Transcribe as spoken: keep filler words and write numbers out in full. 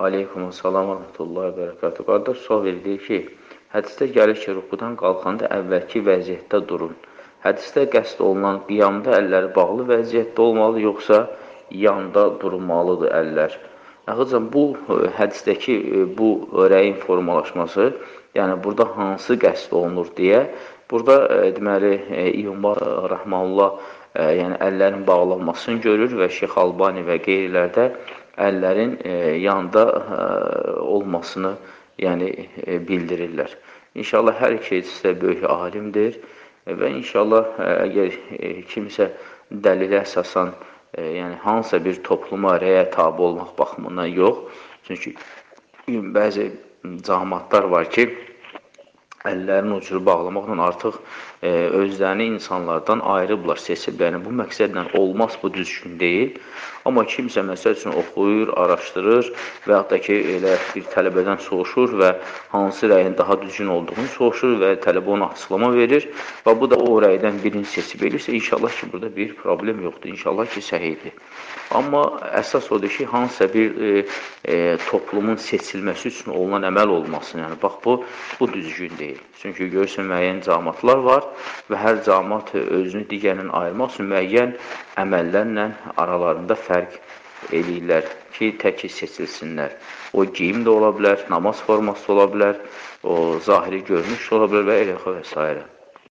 Aleykum salam və rəhmətullahi və bərəkatuhu. Qardaş sual verir ki, hədisdə gəlir ki, rukudan qalxanda əvvəlki vəziyyətdə durun. Hədisdə qəsd olunan qiyamda əlləri bağlı vəziyyətdə olmalı, yoxsa yanda durmalıdır əllər? Əxıcan, bu hədisdəki bu rəyin formalaşması, yəni burada hansı qəsd olunur deyə, burada deməli, İyumar Rəhmanullah yəni əllərin bağlanmasını görür və Şeyx Albani və qeyrilərdə əllərin e, yanda e, olmasını yəni, e, bildirirlər. İnşallah hər ikisi də böyük alimdir və inşallah e, əgər e, kimsə dəlilə əsasən e, yəni, hansısa bir topluma rəyə tabi olmaq baxımından yox. Çünki bəzi cəmaatlar var ki, əllərini ucunu bağlamaqla artıq e, özlərini insanlardan ayırıblar, seçiblər. Yəni, bu məqsədlə olmaz, bu düzgün deyil. Amma kimsə məsəl üçün oxuyur, araşdırır və yaxud da ki, elə bir tələbədən soruşur və hansı rəyin daha düzgün olduğunu soruşur və tələbə ona açıqlama verir və bu da o rəydən birini seçib elirsə, inşallah ki, burada bir problem yoxdur, inşallah ki, səhiyyidir. Amma əsas odur ki, hansısa bir e, e, toplumun seçilməsi üçün olunan əməl olmasın. Yəni, bax, bu, bu düzgün deyil. Çünki görürsən, müəyyən cəmaatlar var və hər cəmaat özünü digərindən ayırmaq üçün müəyyən əməllərlə aralarında fərq eləyirlər ki, təki seçilsinlər. O geyim də ola bilər, namaz forması ola bilər, o zahiri görünüş ola bilər və elə və s.